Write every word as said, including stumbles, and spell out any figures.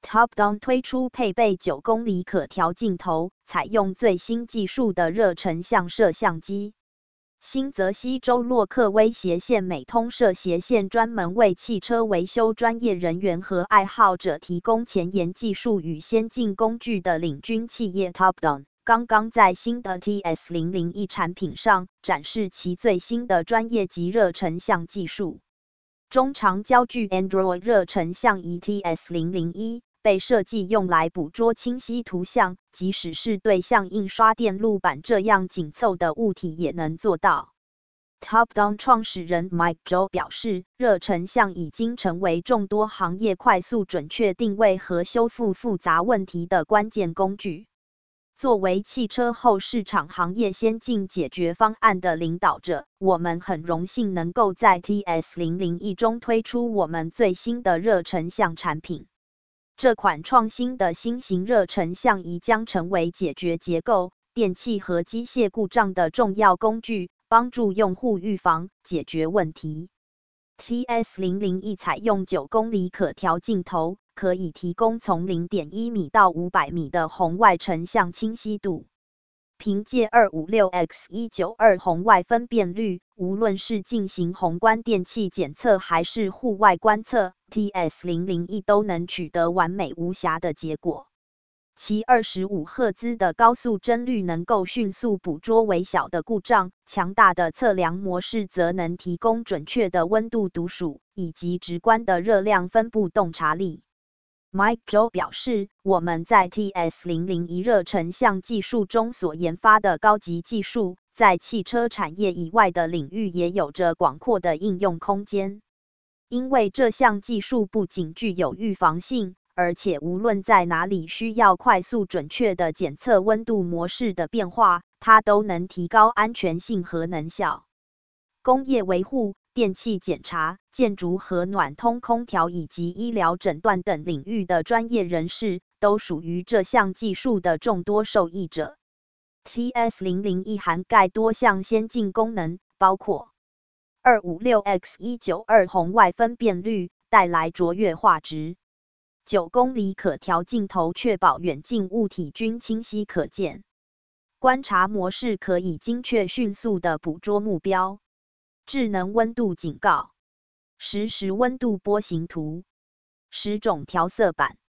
Topdon 推出配备九公里可调镜头，采用最新技术的热成像摄像机。新泽西州洛克威斜线美通社斜线专门为汽车维修专业人员和爱好者提供前沿技术与先进工具的领军企业 Topdon， 刚刚在新的 T S 零零一 产品上展示其最新的专业级热成像技术。中长焦距 Android 热成像仪 T S 零零一。被设计用来捕捉清晰图像，即使是对像印刷电路板这样紧凑的物体也能做到。Topdon 创始人 Mike Zhou 表示，热成像已经成为众多行业快速准确定位和修复复杂问题的关键工具。作为汽车后市场行业先进解决方案的领导者，我们很荣幸能够在 T S 零零一 中推出我们最新的热成像产品。这款创新的新型热成像仪将成为解决结构、电气和机械故障的重要工具，帮助用户预防、解决问题。T S 零零一 采用九公里可调镜头，可以提供从 零点一米到五百米的红外成像清晰度。凭借 二五六乘一九二 红外分辨率，无论是进行宏观电气检测还是户外观测 ，T S 零零一 都能取得完美无瑕的结果。其二十五赫兹的高速帧率能够迅速捕捉微小的故障，强大的测量模式则能提供准确的温度读数，以及直观的热量分布洞察力。Mike Zhou 表示，我们在 T S 零零一 热成像技术中所研发的高级技术，在汽车产业以外的领域也有着广阔的应用空间。因为这项技术不仅具有预防性，而且无论在哪里需要快速准确地检测温度模式的变化，它都能提高安全性和能效。工业维护、电气检查、建筑和暖通空调以及医疗诊断等领域的专业人士，都属于这项技术的众多受益者。T S 零零一 涵盖多项先进功能，包括 二五六乘一九二 红外分辨率，带来卓越画质；九公里可调镜头，确保远近物体均清晰可见；观察模式可以精确迅速地捕捉目标；智能温度警告；实时温度波形图；十种调色板。